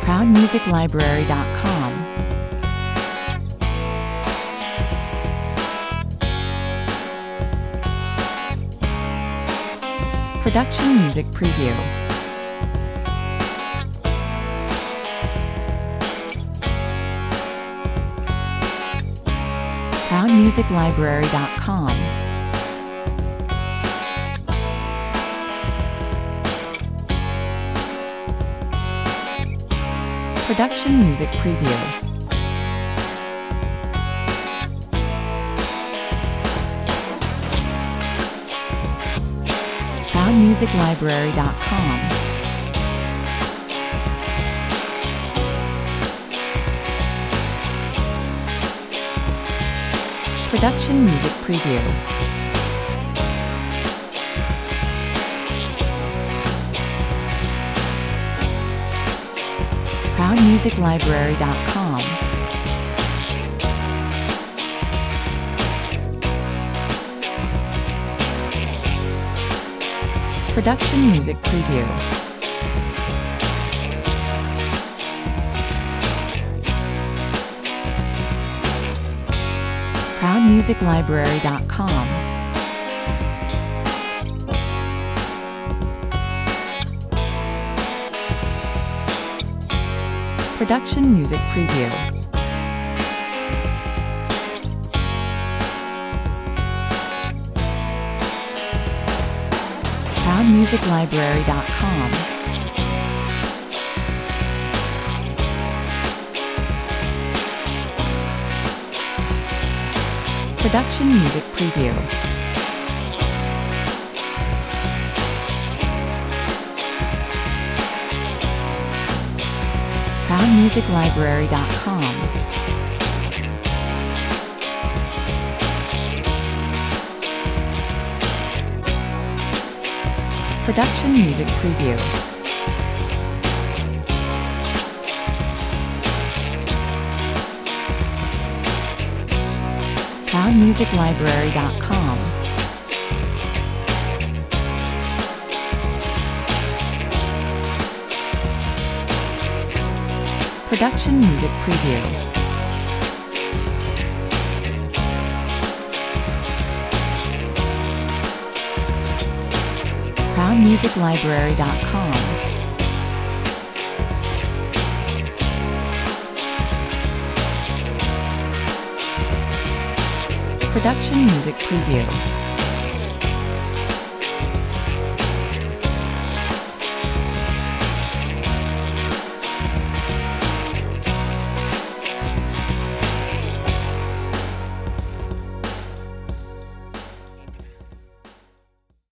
ProudMusicLibrary.com. Production Music Preview. ProudMusicLibrary.com. Production Music Preview. ProudMusicLibrary.com. Production Music Preview. ProudMusicLibrary.com. Production Music Preview. ProudMusicLibrary.com. Production Music Preview. ProudMusicLibrary.com. Production Music Preview. ProudMusicLibrary.com. Production Music Preview. ProudMusicLibrary.com. Production Music Preview. ProudMusicLibrary.com. Production Music Preview.